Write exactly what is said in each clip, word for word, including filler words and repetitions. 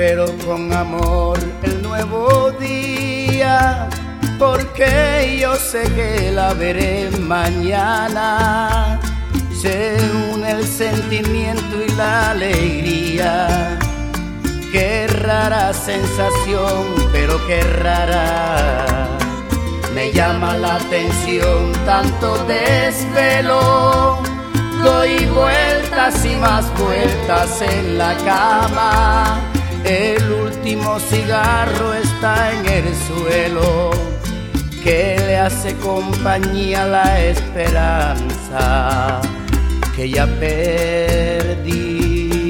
espero con amor el nuevo día, porque yo sé que la veré mañana. Se une el sentimiento y la alegría. Qué rara sensación, pero qué rara. Me llama la atención tanto desvelo. Doy vueltas y más vueltas en la cama. El último cigarro está en el suelo, que le hace compañía a la esperanza que ya perdí.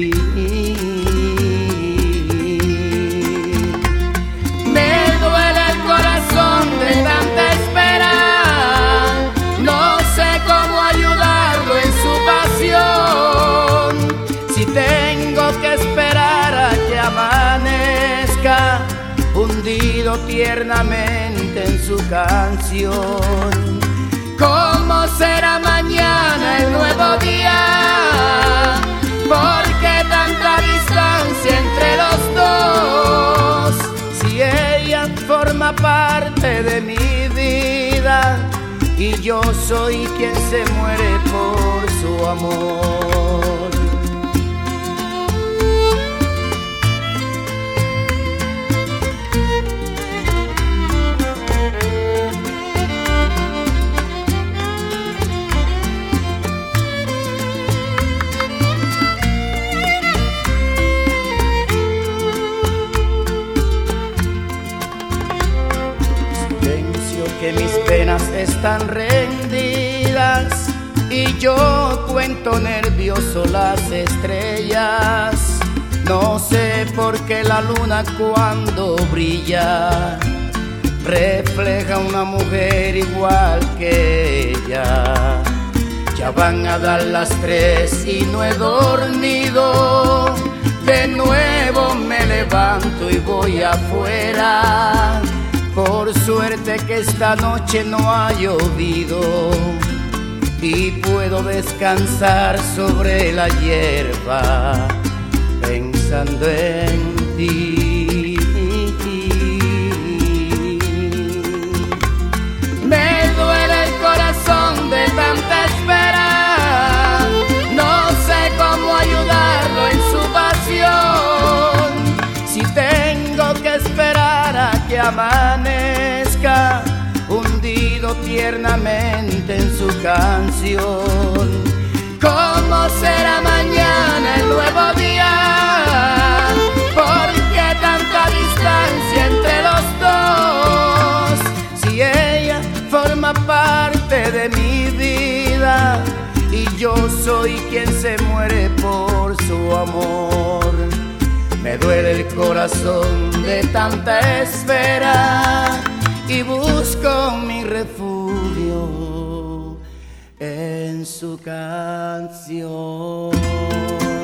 Me duele el corazón de tanta espera. No sé cómo ayudarlo en su pasión. Si tengo que esperar a que amanezca, hundido tiernamente en su canción. ¿Cómo será mañana el nuevo día? ¿Por qué tanta distancia entre los dos? Si ella forma parte de mi vida y yo soy quien se muere por su amor. Que mis penas están rendidas y yo cuento nervioso las estrellas. No sé por qué la luna cuando brilla refleja una mujer igual que ella. Ya van a dar las tres y no he dormido. De nuevo me levanto y voy afuera. Por suerte que esta noche no ha llovido y puedo descansar sobre la hierba pensando en ti. Me duele el corazón de tanta espera. No sé cómo ayudarlo en su pasión. Si tengo que esperar a que amanezca, hundido tiernamente en su canción. ¿Cómo será mañana el nuevo día? ¿Por qué tanta distancia entre los dos? Si ella forma parte de mi vida y yo soy quien se muere por su amor. Me duele el corazón de tanta espera y busco mi refugio en su canción.